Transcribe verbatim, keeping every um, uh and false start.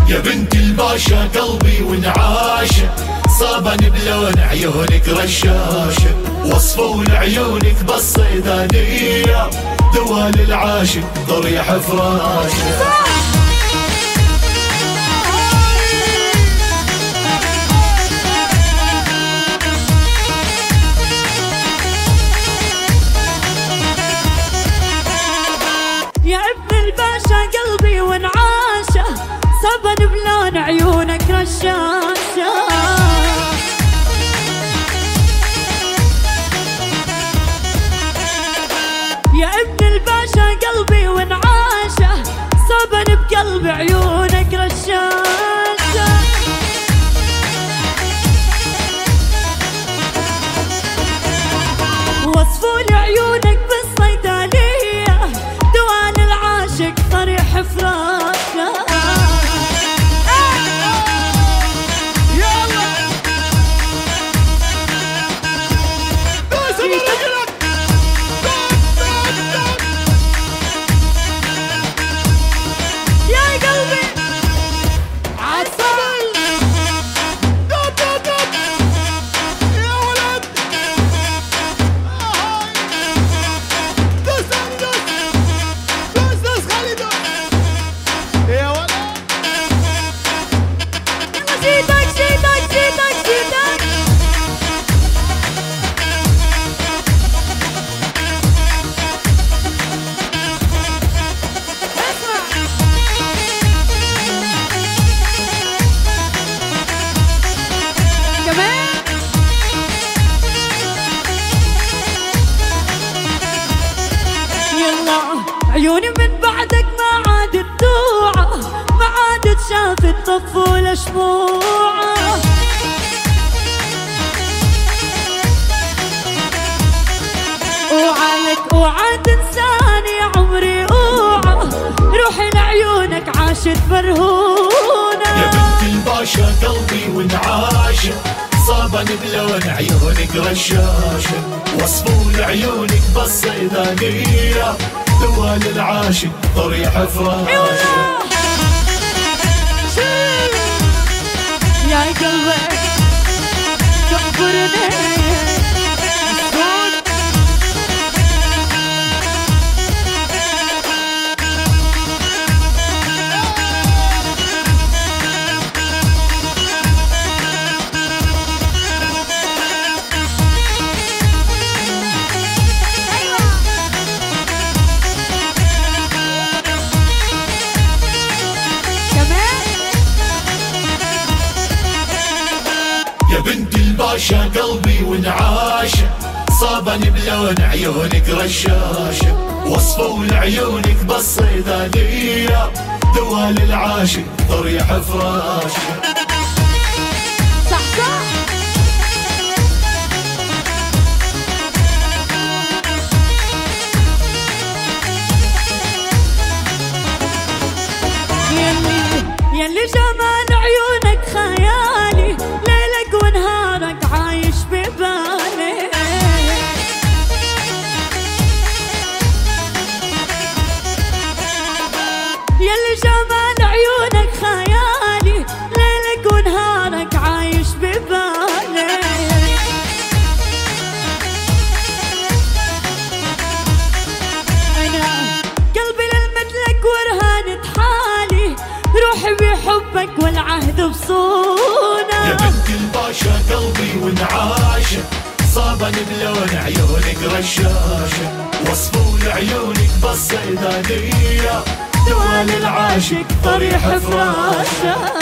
يا بنت الباشا قلبي ونعاشه، صابن بلون عيونك رشاشه، وصفوا لعيونك بالصيدليه، دوا للعاشق ضريح فراشه. يا ابن الباشا قلبي ونعاشه، صبن بلون عيونك رشاشه، يا ابن الباشا قلبي ونعاشه، صبن بقلب عيونك رشاشه. وصفوا لعيونك بالصيدليه، دوا للعاشق طريح فراشه. عيوني من بعدك ما عادت توعى، ما عادت شافت طفولة شموعة. اوعالك اوعى تنساني عمري اوعى، روحي لعيونك عاشت مرهونة. يا بنت الباشا قلبي ونعاشه، صابن بلون عيونك رشاشه، وصفوا لعيونك بالصيدليه، دوا للعاشق ضريح فراشه. يا قلبي تخبرني يا بنت الباشا قلبي ونعاشه، صابن بلون عيونك رشاشه، وصفوا لعيونك بالصيدليه، دوا للعاشق ضريح فراشه. صح صح يلي يلي جمال عيونك خيالي، ليلك ونهارك عايش ببالي. يلي جمال عيونك خيالي، ليلك ونهارك عايش ببالي. أنا قلبي للمثلك ورهانة حالي، روحي بحبك والعهد بصونة. يا بنت الباشا قلبي ونعاشه، صابن بلون عيونك رشاشه، وصفوا لعيونك بالصيدليه، دوا للعاشق ضريح فراشه.